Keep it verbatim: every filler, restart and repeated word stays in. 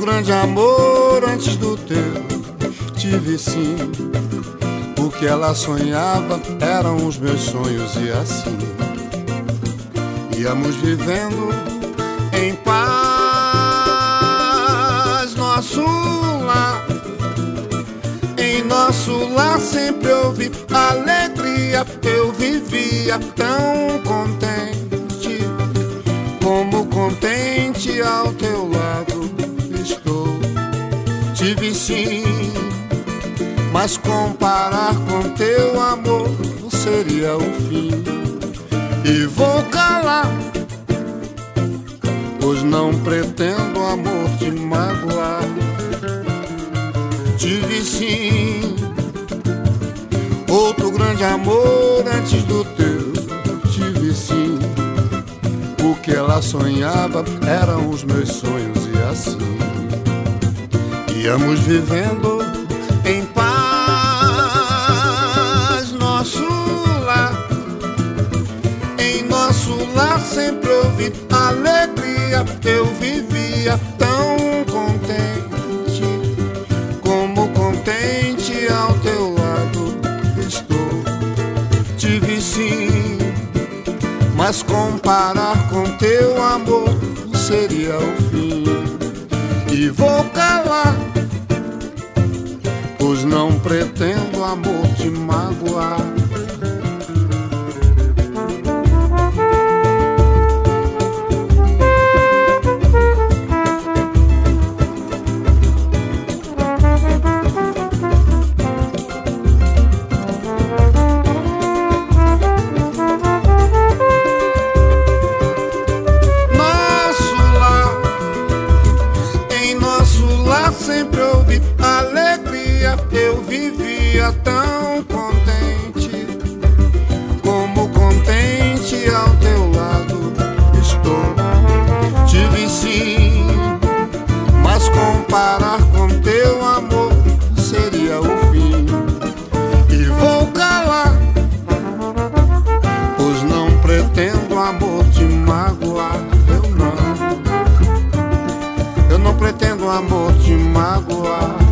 grande amor antes do teu tive sim. O que ela sonhava eram os meus sonhos e assim íamos vivendo em paz. Nosso lar, em nosso lar sempre houve alegria. Eu vivia tão contente, como contente ao teu lado estou. Tive sim, mas comparar com teu amor seria o fim. E vou calar, pois não pretendo, amor, te magoar. Tive sim outro grande amor antes do teu. Tive sim, o que ela sonhava eram os meus sonhos e assim íamos vivendo em paz. Nosso lar, em nosso lar sempre houve alegria. Eu vivia tão contente, como contente ao teu lado estou. Tive sim, mas comparar com teu amor seria o fim. E vou calar, pois não pretendo, amor, te magoar. Sempre houve alegria. Eu vivia tão contente, como contente ao teu lado estou. Tive sim, mas comparar com teu amor seria o fim. E vou calar, pois não pretendo, amor, te magoar. Eu não, eu não pretendo, amor, te magoar.